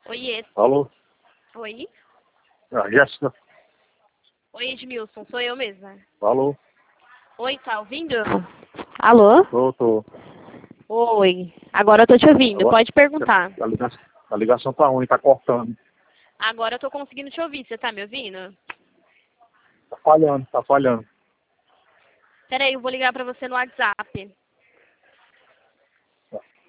Oiê. Alô? Oi? Jéssica? Oi, Edmilson, sou eu mesma. Alô? Oi, tá ouvindo? Alô? Tô. Oi, agora eu tô te ouvindo, Alô? pode perguntar. A ligação tá ruim, tá cortando. Agora eu tô conseguindo te ouvir, você tá me ouvindo? Tá falhando. Peraí, eu vou ligar pra você no WhatsApp.